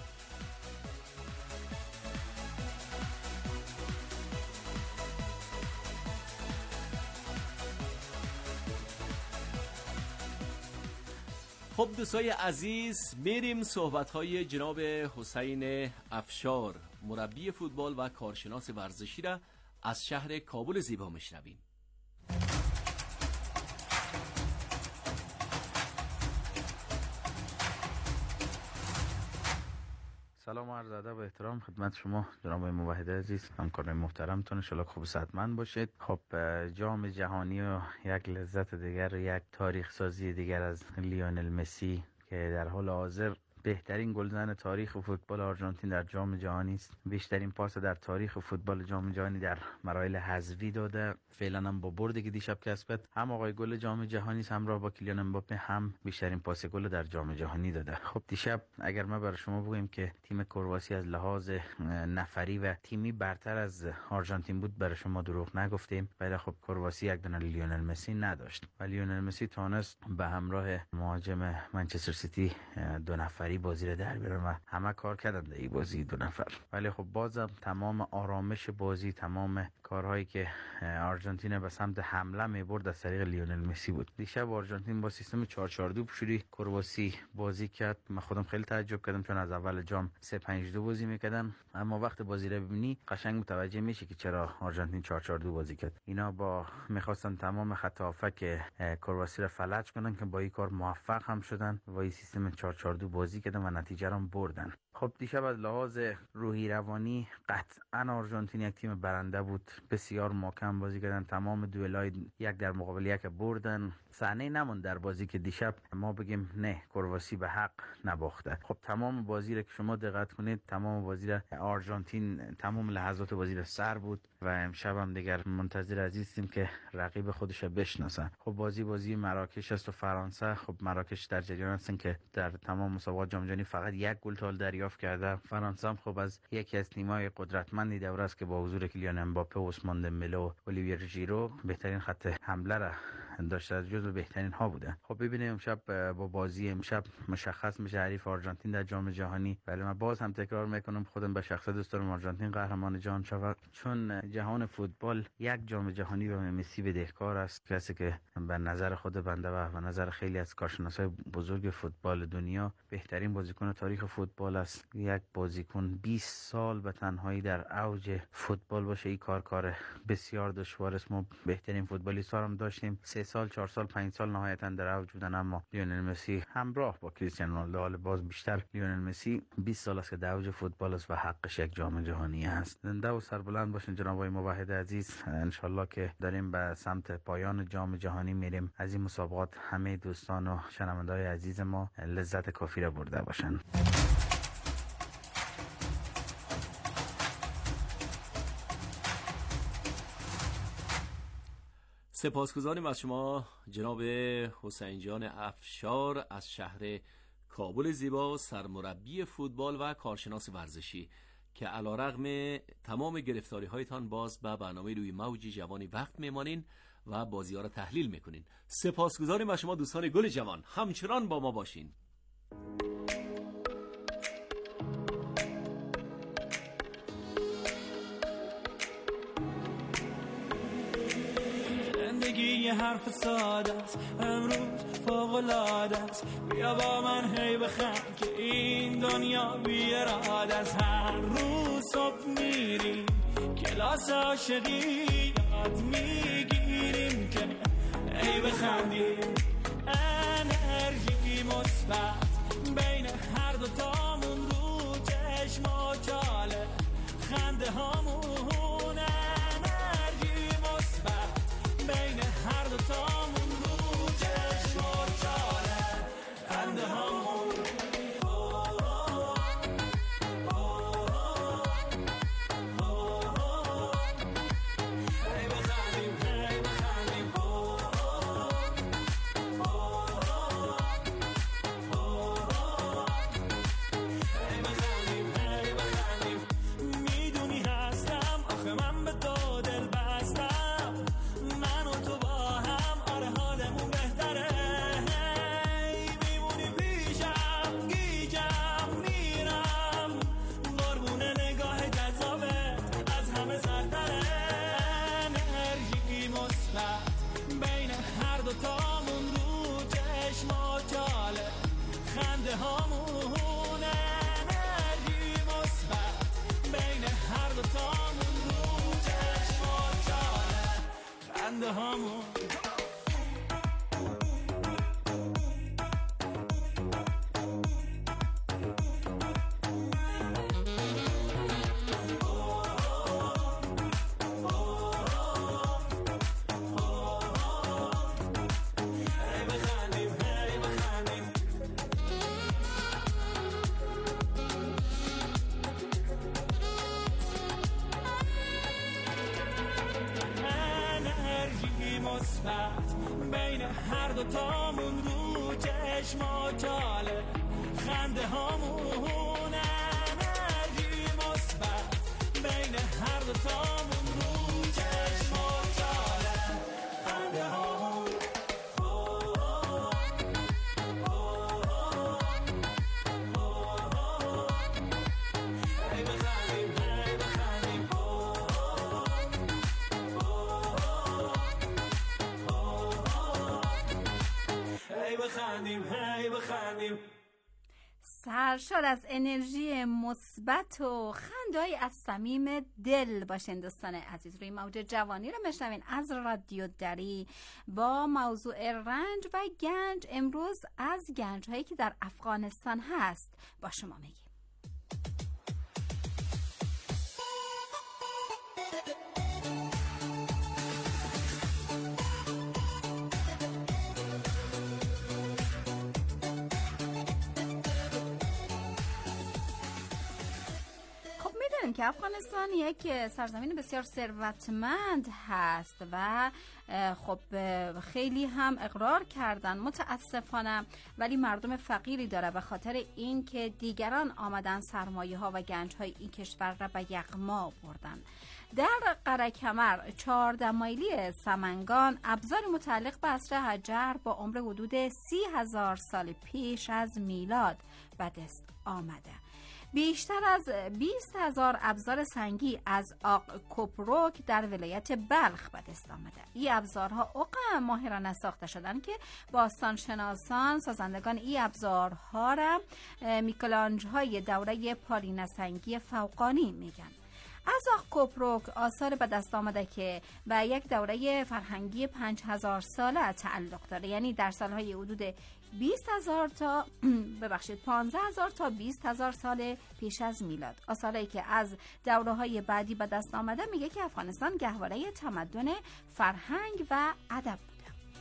خب دوستای عزیز، میریم صحبت‌های جناب حسین افشار مربی فوتبال و کارشناس ورزشی را از شهر کابل زیبا میشنویم. سلام و عرض ادب و احترام خدمت شما جناب موحد عزیز، همکاران محترمتون، ان شاءالله خوب صحتمند باشید. خب جام جهانی و یک لذت دیگر، یک تاریخ سازی دیگر از لیونل مسی که در حال حاضر بهترین گلزن تاریخ فوتبال آرژانتین در جام جهانی است. بیشترین پاس در تاریخ فوتبال جام جهانی در مراحل حذفی داده. فعلا هم با بردی که دیشب کسبت هم آقای گل جام جهانی است، همراه با کیلیان امباپه هم بیشترین پاس گل در جام جهانی داده. خب دیشب اگر ما برای شما بگیم که تیم کرواسی از لحاظ نفری و تیمی برتر از آرژانتین بود، برای شما دروغ نگفتیم. ولی خب کرواسی یک دونه لیونل مسی نداشت و لیونل مسی تونست به همراه مهاجم منچستر سیتی دو نفری بازی رو در بیارن و همه کار کردن در این بازی دو نفر. ولی خب بازم تمام آرامش بازی، تمام کارهایی که آرژانتین به سمت حمله میبرد از طریق لیونل مسی بود. دیشب آرژانتین با سیستم 4-4-2 پشوری کرواسی بازی کرد. من خودم خیلی تعجب کردم چون از اول جام 3-5-2 بازی میکردن، اما وقت بازی رو ببینی قشنگ متوجه میشی که چرا آرژانتین 4-4-2 بازی کرد. اینا با میخواستن تمام خط هافک کرواسی رو فلج کنن که با این کار موفق هم شدن و این سیستم 4-4-2 بازی کردن و نتیجه رو بردن. خب دیشب از لحاظ روحی روانی قطعا آرژانتین یک تیم برنده بود. بسیار محکم بازی کردن، تمام دوئل‌های یک در مقابل یک بردن. صحنه نموند در بازی که دیشب ما بگیم نه کرواسی به حق نباخته. خب تمام بازی رو که شما دقت کنید، تمام بازی رو آرژانتین تمام لحظات بازی رو سر بود و امشب هم دیگر منتظر عزیزیم که رقیب خودش رو بشناسه. خب بازی مراکش است و فرانسه. خب مراکش در جریان هستن که در تمام مسابقات جام جهانی فقط یک گل تا دریافت کرده. فرانسه هم خب از یکی از تیم‌های قدرتمندی دوره است که با حضور کیلیان امباپه و عثمان دمبله و اولیویر ژیرو بهترین خط حمله را داشته، جزو بهترین ها بوده. خب ببینیم امشب با بازی امشب مشخص میشه حریف آرژانتین در جام جهانی. ولی من باز هم تکرار میکنم خودم به شخصه دوست دارم آرژانتین قهرمان جهان شود، چون جهان فوتبال یک جام جهانی به مسی بدهکار است. کسی که به نظر خود بنده و به نظر خیلی از کارشناسای بزرگ فوتبال دنیا بهترین بازیکن تاریخ فوتبال است. یک بازیکن 20 سال به تنهایی در اوج فوتبال باشه، این کار بسیار دشوار است. ما بهترین فوتبالیست‌ها هم داشتیم 3 سال 4 سال 5 سال نهایتا در اوج بودن، اما لیونل مسی همراه با کریستیانو رونالدو، حالا باز بیشتر لیونل مسی 20 سال است که در اوج فوتبال است و حقش یک جام جهانی است. زنده و سربلند باشین جناب آقای موحد عزیز. ان شاءالله که داریم به سمت پایان جام جهانی میریم. از این مسابقات همه دوستان و شنونده‌های عزیز ما لذت کافی را برده باشند. سپاسگزاریم از شما جناب حسین جان افشار از شهر کابل زیبا، سرمربی فوتبال و کارشناس ورزشی، که علیرغم تمام گرفتاری هایتان باز به برنامه روی موج جوانی وقت میمانین و بازی ها را تحلیل میکنین. سپاسگزاریم از شما دوستان گل جوان، همچنان با ما باشین. یه حرف ساده است، امروز فوق‌العاده است. بیا با من هی بخند که این دنیا بی اراده است. هر روز صبح میریم کلاس عاشقی، یاد میگیریم که هی بخندیم. انرژی مثبت بین هر دو تامون، رو چشم و چاله خنده هامون. بین هر دو تامون، رو چشم و چاله خنده هامون. هی بخندیم هی بخندیم، هی بخندیم هی بخندیم. میدونی هستم آخه من به تو دل بستم، تامون، رو چشم و چاله خنده هامون. انرژی مثبت بین هر دو تامون، رو چشم و چاله خنده هامون. بین هر دو تامون، رو چشم و چاله خنده هامون. انرژی مثبت بین هر دو تامون، رو چشم و چاله خنده هامون. هی بخندیم هی بخندیم، هی بخندیم. سرشار از انرژی مثبت و خنده‌ای از صمیم دل باشین دوستان عزیز. روی موج جوانی رو میشنوین از رادیو دری با موضوع رنج و گنج. امروز از گنج هایی که در افغانستان هست با شما میگیم. بدونیم که افغانستان یک سرزمین بسیار ثروتمند هست و خب خیلی هم اقرار کردن متاسفانه، ولی مردم فقیری داره به خاطر این که دیگران آمدن سرمایه ها و گنج های این کشور را به یغما بردن. در قره کمر 14 مایلی سمنگان ابزاری متعلق به عصر حجر با عمر حدود 30,000 سال پیش از میلاد به دست آمده. بیشتر از 20,000 ابزار سنگی از آق کوپروک در ولایت بلخ به دست آمده. این ابزارها اوقا ماهرانه ساخته شدند که باستانشناسان سازندگان این ابزارها را میکلانج‌های دوره پارینه سنگی فوقانی میگن. از آق کوپروک آثار به دست آمده که به یک دوره فرهنگی 5,000 ساله تعلق داره، یعنی در سالهای حدود 15,000 تا 20,000 سال پیش از میلاد. آثاری که از دوره‌های بعدی به دست آمده میگه که افغانستان گهواره تمدن، فرهنگ و ادب بوده.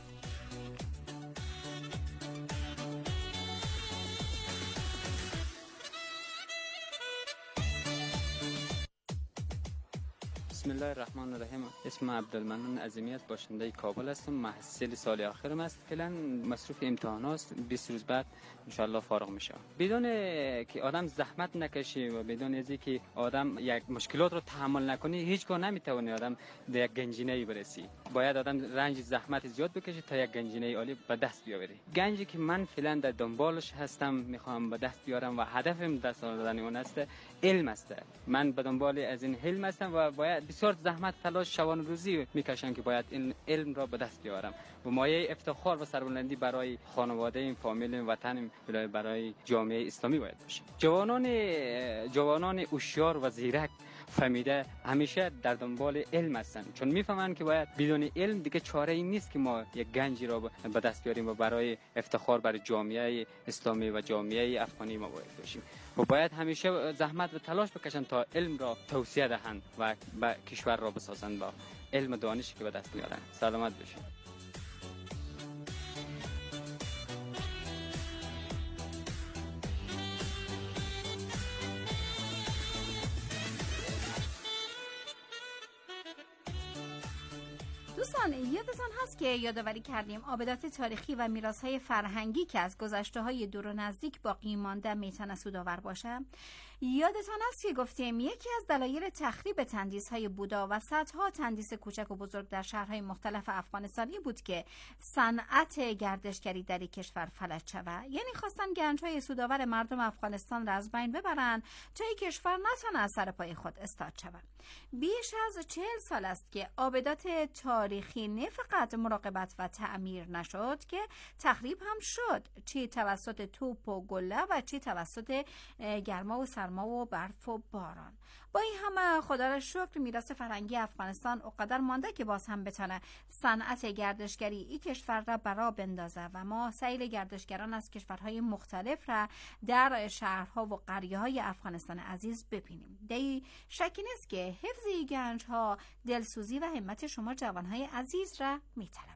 بسم الله الرحمن الرحیم. اسم عبدالمنان عظیمی است، باشنده کابل هستم. محصل سال آخرم است. فعلا مصروف امتحانات است. 20 روز بعد ان شاء الله فارغ میشم. بدون که آدم زحمت نکشه و بدون از اینکه آدم یک مشکلات رو تحمل نکنه هیچگاه نمیتونه آدم به یک گنجینه برسی. باید آدم رنج زحمت زیاد بکشه تا یک گنجینه عالی به دست بیاوره. گنجی که من فعلا در دنبالش هستم، میخوام به دست بیارم و هدفم دست آوردن اون است علم است. من به دنبال از این علم هستم و باید بسیار زحمت تلاش شبانه روزی میکشم که باید این علم را به دست بیارم و مایه افتخار و سربلندی برای خانواده این فامیل وطن، برای جامعه اسلامی باید باشه. جوانان هوشیار و زیرک فهمیده همیشه در دنبال علم هستند، چون میفهمند که باید بدون علم دیگه چاره ای نیست که ما یک گنجی را به دست بیاریم و برای افتخار برای جامعه اسلامی و جامعه افغانی ما باید باشیم و باید همیشه زحمت و تلاش بکشن تا علم را توسعه دهند و کشور را بسازند با علم و دانشی که به دست میارن. سلامت باشید. دوستان یادتان هست که یادآوری کردیم آبدات تاریخی و میراث‌های فرهنگی که از گذشته‌های دور و نزدیک باقی مانده میتونه سودآور باشه. یادتان هست که گفتیم یکی از دلایل تخریب تندیس‌های بودا و صدها تندیس کوچک و بزرگ در شهرهای مختلف افغانستانی بود که صنعت گردشگری در کشور فلج شود. یعنی خواستن گنج‌های سودآور مردم افغانستان را از بین ببرن تا این کشور نتونه از سر پای خود استاد شود. بیش از 40 سال است که آبدات تاریخی نه فقط مراقبت و تعمیر نشد که تخریب هم شد، چه توسط توپ و گله و چه توسط گرما و سرما و برف و باران. با این همه خدا را شکر میراث فرهنگی افغانستان اونقدر مانده که باز هم بتونه صنعت گردشگری این کشور را برا بندازه و ما سیل گردشگران از کشورهای مختلف را در شهرها و قریه‌های افغانستان عزیز ببینیم. دی شکی نیست که حفظ این گنج‌ها دلسوزی و همت شما جوانهای عزیز را میطلبه.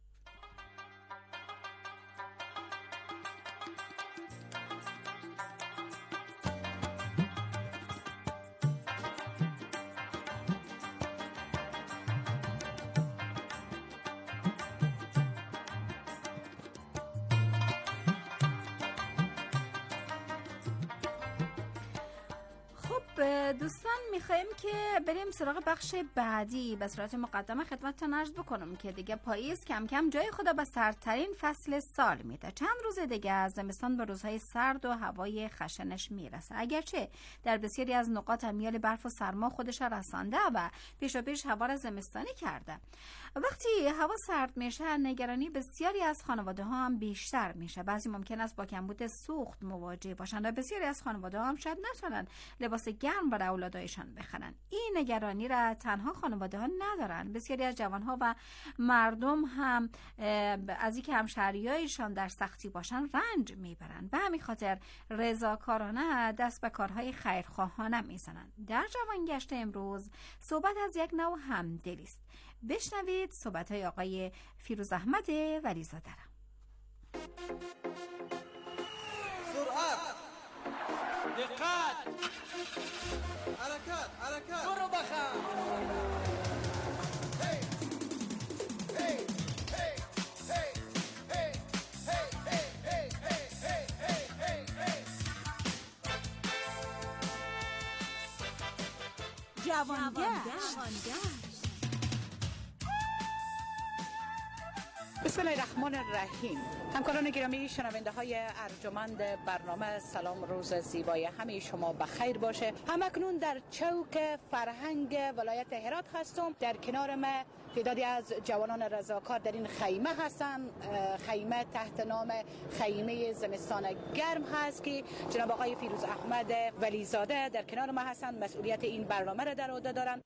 دوستان میخوایم که بریم سراغ بخش بعدی. به صورت مقدمه خدمتتون عرض بکنم که دیگه پاییز کم کم جای خدا به سردترین فصل سال میده. چند روز دیگه زمستان به روزهای سرد و هوای خشنش میرسه. اگرچه در بسیاری از نقاط میال برف و سرما خودش رسانده و پیش هوا را زمستانی کرده. وقتی هوا سرد میشه نگرانی بسیاری از خانواده ها هم بیشتر میشه. بعضی ممکن است با کمبود سوخت مواجه باشند و بسیاری از خانواده ها هم شاید نتونن لباس گرم برای اولادایشان بخرن. این نگرانی را تنها خانواده ها ندارن، بسیاری از جوان ها و مردم هم از اینکه همشهریایشان در سختی باشن رنج میبرن. به همین خاطر رضاکارانه دست به کارهای خیرخواهانه میزنن. در جوانگشت امروز صحبت از یک نوع همدلی است. بشنوید صحبت‌های آقای فیروز احمد ولیزاده را. سرعت دقت حرکت حرکت برو بخم بسم الله الرحمن الرحیم. همکاران گرامی، شنونده های ارجمند برنامه، سلام، روز زیبای همه شما بخیر باشه. همکنون در چوک فرهنگ ولایت هرات هستم. در کنار ما تعدادی از جوانان رضاکار در این خیمه هستن. خیمه تحت نام خیمه زمستان گرم هست که جناب آقای فیروز احمد ولیزاده در کنار ما هستن، مسئولیت این برنامه را در عهده دارن.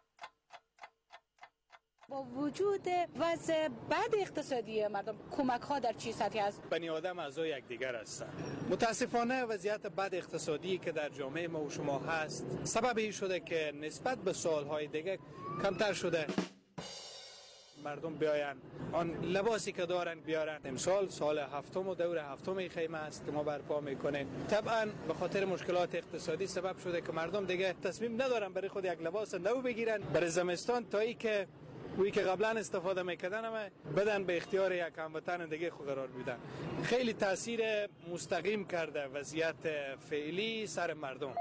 با وجود وضع بد اقتصادی مردم، کمک ها در چه سطحی است؟ بنی آدم اعضای یکدیگر هستند. متاسفانه وضعیت بد اقتصادی که در جامعه ما و شما هست سببی شده که نسبت به سالهای دیگه کمتر شده. مردم بیاین آن لباسی که دارن بیارن. امسال سال هفتم و دور هفتم خیمه است که ما برپا میکنیم. طبعا به خاطر مشکلات اقتصادی سبب شده که مردم دیگه تصمیم ندارن برای خود یک لباس نو بگیرن برای زمستان، تا ای که وی که قبلا استفاده میکردن همه بدن به اختیار یک هموطن دیگه خود قرار بدن. خیلی تاثیر مستقیم کرده وضعیت فعلی سر مردم.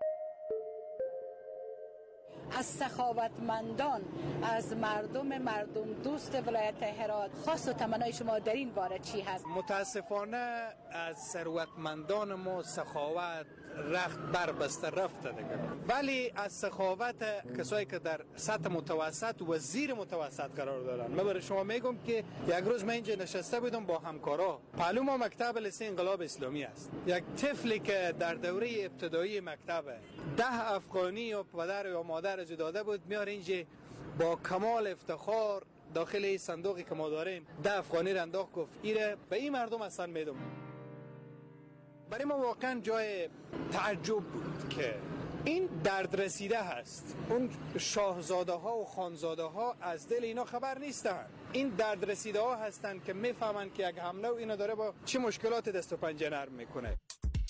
از سخاوتمندان، از مردم دوست ولایت هرات، خواست و تمنای شما در این باره چی هست؟ متاسفانه از ثروتمندان ما سخاوت رخت بربسته رفته دیگه، ولی از سخاوت کسایی که در سطح متوسط و زیر متوسط قرار دارن. من برای شما میگم که یک روز من اینجا نشسته بودم با همکارا، پهلو ما مکتب لیسه انقلاب اسلامی است. یک طفلی که در دوره ابتدایی مکتب 10 افغانی و پدر یا مادر از داده بود، میاره اینجا با کمال افتخار داخل این صندوقی که ما داریم 10 افغانی را انداخت، گفت ایره به این مردم اصلا میدم. برای ما واقعا جای تعجب بود که این درد رسیده هست. اون شاهزاده ها و خانزاده ها از دل اینا خبر نیستن. این درد رسیده ها هستن که میفهمن که یک حمله و اینا داره با چه مشکلات دست و پنجه نرم میکنه.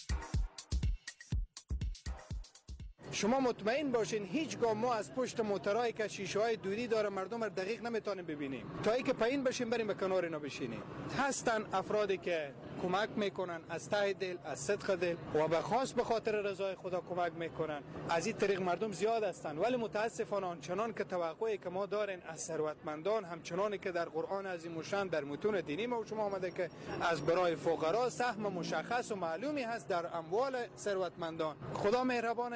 شما مطمئن باشین هیچگاه ما از پشت موترهایی که شیشه های دودی داره مردم رو دقیق نمیتونیم ببینیم، تا ای که پایین بشیم بریم به کنار اینا بشینیم. هستن افرادی که کمک میکنن از ته دل، از صدق دل و به خاص به خاطر رضای خدا کمک میکنن. از این طریق مردم زیاد هستن، ولی متاسفانه آنچنان که توقعی که ما دارین از ثروتمندان، همچنانی که در قرآن عظیم الشان در متون دینی ما و شما آمده که از برای فقرا سهم مشخص و معلومی هست در اموال ثروتمندان. خدا مهربان.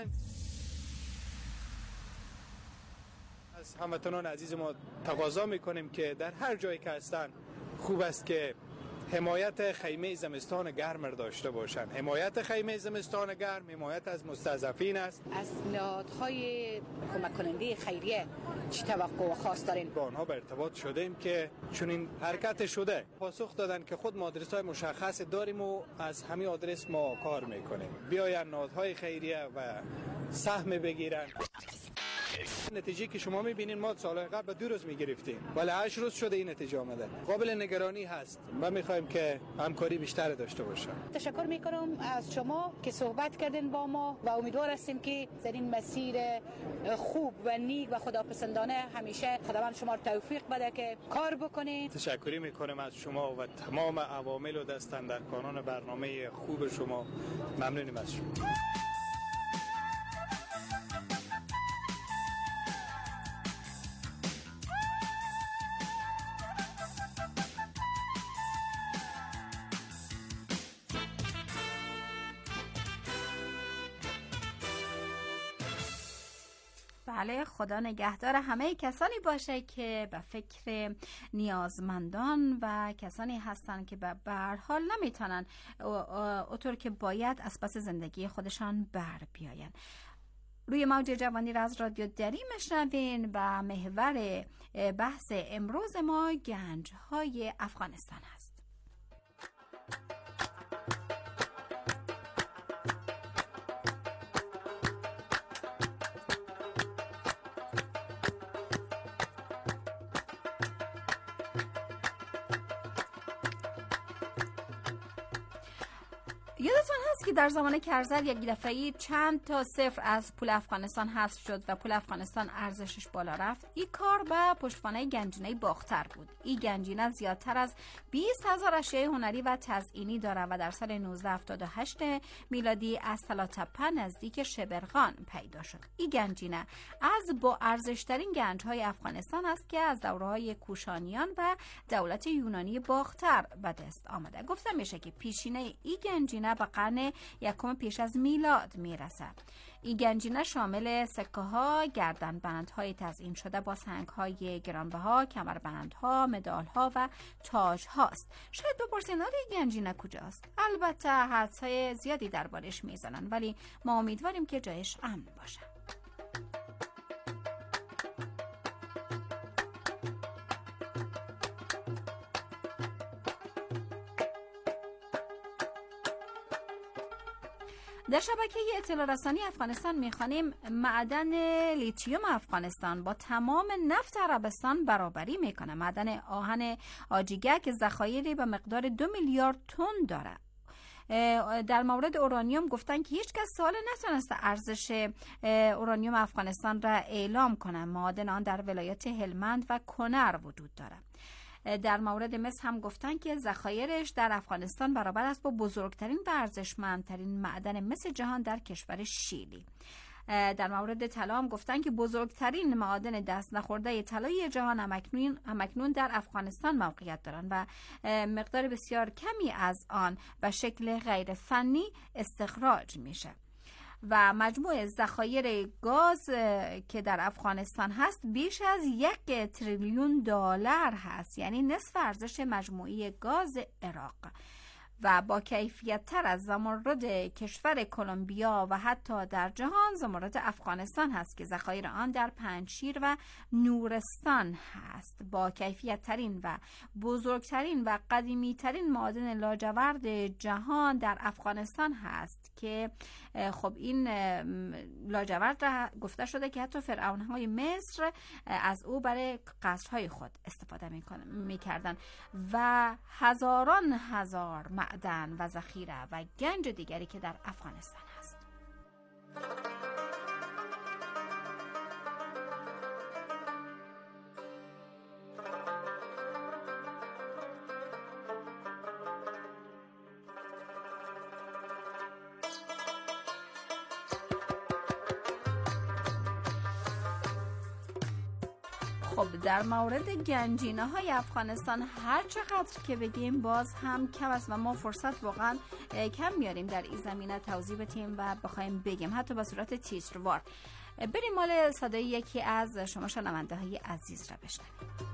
از هموطنان عزیز ما تقاضا میکنیم که در هر جایی که هستن خوب است که حمایت خیمه زمستان گرم را داشته باشن. حمایت خیمه زمستان گرم حمایت از مستضعفین است. از نهادهای کمک کننده خیریه چی توقع و خواست دارین؟ با آنها به ارتباط شدیم که چون این حرکت شده پاسخ دادن که خود ما آدرس‌های مشخص داریم و از همین آدرس ما کار میکنیم. بیاین نهادهای خیریه و سهم بگیرن. نتیجه که شما میبینین ما سالهای قبل 2 روز میگرفتیم، ولی 8 روز شده این نتیجه آمده. قابل نگرانی هست. ما میخوایم که همکاری بیشتر داشته باشیم. تشکر میکنم از شما که صحبت کردین با ما و امیدوار هستیم که در این مسیر خوب و نیک و خداپسندانه همیشه خداوند شما رو توفیق بده که کار بکنید. تشکری میکنم از شما و تمام عوامل و دستاندرکاران برنامه خوب شما. ممنونیم از شما. بله، خدا نگهدار همه کسانی باشه که به فکر نیازمندان و کسانی هستن که به هر حال نمیتونن اونطور که باید از پس زندگی خودشان بر بیاین. روی موج جوانی را از رادیو دری مشنوین و محور بحث امروز ما گنج‌های افغانستان هست. یادتون هست که در زمان کرزر یک دفعه‌ای چند تا صفر از پول افغانستان حذف شد و پول افغانستان ارزشش بالا رفت. این کار به پشتوانه گنجینه باختر بود. این گنجینه زیادتر از 20,000 اشیاء هنری و تزئینی داره و در سال 1978 میلادی از طلاتپه نزدیک شبرغان پیدا شد. این گنجینه از با ارزشترین گنج‌های افغانستان است که از دوره‌های کوشانیان و دولت یونانی باختر به دست آمده. گفته میشه که پیشینه این گنجینه به قرن یکم پیش از میلاد میرسد. این گنجینه شامل سکه ها، گردنبند های تزیین شده با سنگ های گرانبها، کمربند ها، مدال ها و تاج هاست. شاید بپرسین این گنجینه کجاست؟ البته حدس های زیادی دربارش میزنن، ولی ما امیدواریم که جایش امن باشه. در شبکه اطلاع رسانی افغانستان میخوانیم معدن لیتیوم افغانستان با تمام نفت عربستان برابری میکنه. معدن آهن آجیگک ذخایری به مقدار 2 میلیارد تن داره. در مورد اورانیوم گفتن که هیچ کس سال نتونسته ارزش اورانیوم افغانستان را اعلام کنه. معادن آن در ولایت هلمند و کنر وجود داره. در مورد مس هم گفتن که ذخایرش در افغانستان برابر است با بزرگترین و ارزشمندترین معدن مس جهان در کشور شیلی. در مورد طلا هم گفتن که بزرگترین معادن دست نخورده طلای جهان همکنون در افغانستان موقعیت دارند و مقدار بسیار کمی از آن به شکل غیر فنی استخراج میشه. و مجموع ذخایر گاز که در افغانستان هست بیش از 1 تریلیون دلار هست، یعنی نصف ارزش مجموعی گاز عراق و با کیفیت تر از زمرد کشور کلمبیا و حتی در جهان زمرد افغانستان هست که ذخایر آن در پنجشیر و نورستان هست. با کیفیت ترین و بزرگترین و قدیمی ترین معادن لاجورد جهان در افغانستان هست که خب این لاجورد را گفته شده که حتی فرعونهای مصر از او برای قصرهای خود استفاده میکردن و هزاران هزار معدن و ذخیره و گنج دیگری که در افغانستان هست. خب در مورد گنجینه های افغانستان هر چقدر که بگیم باز هم کم است و ما فرصت واقعا کم میاریم در این زمینه توضیح بدیم و بخوایم بگیم حتی به صورت تیتروار. بریم مال صدای یکی از شما شنونده های عزیز را بشنویم.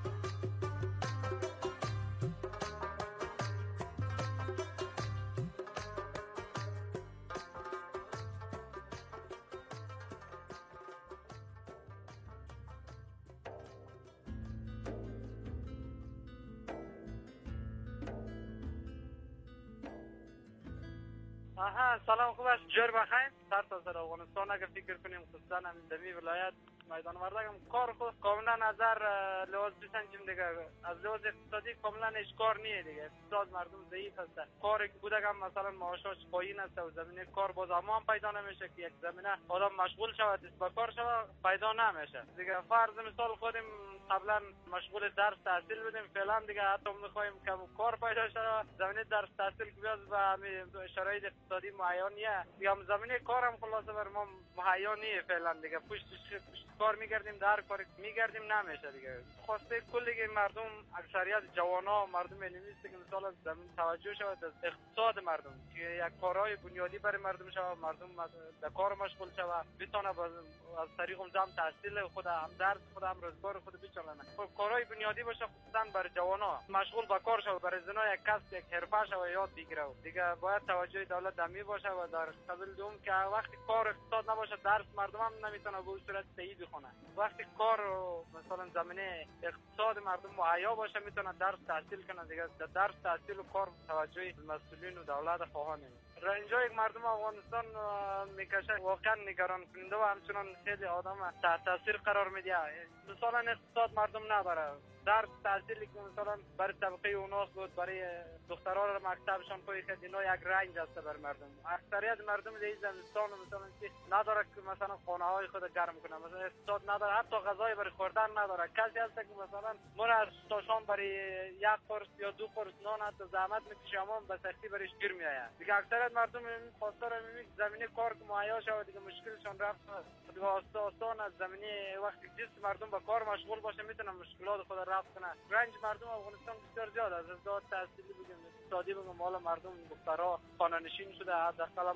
سلام، خوب است؟ جور بخیر. سر تا سر افغانستان اگه فکر کنیم خصوصا همین دمی ولایت میدان وردگم کار خود کاملا نظر لحاظ بسنجیم دیگه، از لحاظ اقتصادی کاملا هیچ کار نیه دیگه. اقتصاد مردم ضعیف است. کاری که بودگم مثلا معاشاش پایین است و زمینه کار باز هم پیدا نمیشه که یک زمینه آدم مشغول شود به کار شود پیدا نمیشه دیگه. فرض مثال خودم قبلا مشغول درس تحصیل بودیم، فعلا دیگه حتی میخوایم که کار پیدا شه زمینه درس تحصیل که بیاد و شرایط اقتصادی مهیا نیه یا زمینه کارم خلاصه بر ما مهیا نیه فعلا دیگه. پشت کار میگردیم، در کار میگردیم نمیشه دیگه. خواسته کلی مردم اکثریت جوانا مردم نیست که مثلا زمین توجه شود از اقتصاد مردم که یک کارهای بنیادی برای مردم شود، مردم در کار مشغول شود، بتونه از طریق هم تحصیل خود هم درس خود هم روزگار خود بچلانه. کارهای بنیادی باشه خصوصا برای جوانا مشغول به کار شود، برای زنا یک کسب یک حرفه شود یاد بگیره دیگه. باید توجه دولت دمی باشه و در قبل دوم که وقتی کار اقتصاد نباشه درس مردم هم نمیتونه به صورت صحیح بخونه. وقتی کار مثلا زمینه اقتصاد مردم مهیا باشه میتونه درس تحصیل کنه دیگه. در درس تحصیل و کار توجه مسئولین و دولت خواهان اینجا یک مردم افغانستان میکشه واقعا نگران کننده و همچنان خیلی آدم تحت تاثیر قرار میده. مثلا اقتصاد مردم نداره، درس تحصیلی که مثلا برای طبقه اوناس بود، برای دخترها رو مکتبشان پای که اینا یک رنج است بر مردم. اکثریت مردم در زمستان مثلا که نداره که مثلا خانه های خود گرم کنه، مثلا اقتصاد نداره، حتی غذای برای خوردن نداره. کسی هست که مثلا مر از تاشان برای یک قرص یا دو قرص نان حتی زحمت میکشه، اما به سختی برش گیر میآید. دیگه اکثریت مردم خواستار زمینه کار که مهیا شود، دیگه مشکلشون رفت. دیگه آسان از زمینه وقتی جست مردم به کار مشغول باشه میتونن مشکلات خود رفع کنه. رنج مردم افغانستان بسیار زیاد است. از تحصیلی بگیم، اقتصادی بگیم، حالا مردم دخترها خانه نشین شده، حداقل